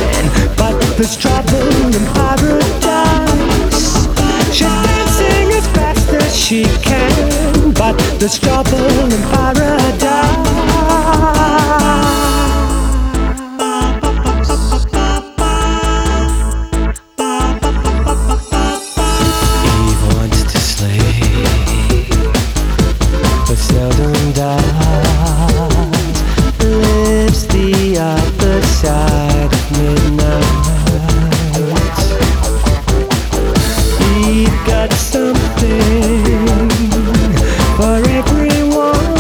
can, but there's trouble in paradise. She's dancing as fast as she can, but there's trouble in paradise. Eve wants to sleep, but seldom does. Lives the other side of midnight. We've got something for everyone.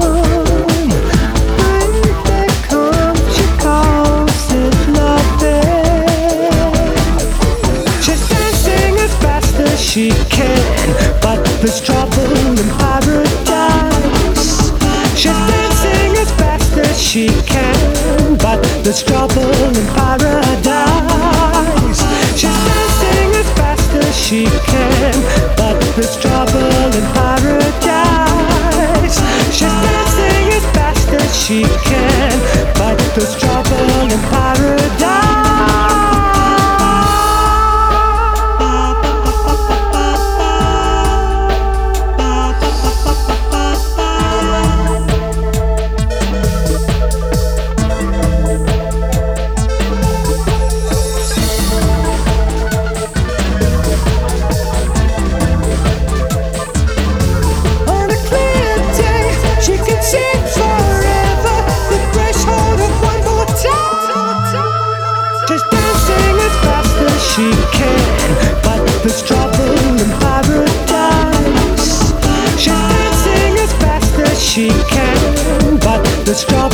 When there comes, she calls it loving. She's dancing as fast as she can, but there's trouble in paradise. She's dancing as fast as she can, but there's trouble in paradise. She's dancing as fast as she can, but there's trouble in paradise. She's dancing as fast as she can, but there's trouble in paradise. She can, but there's trouble in paradise. She's dancing as fast as she can, but there's trouble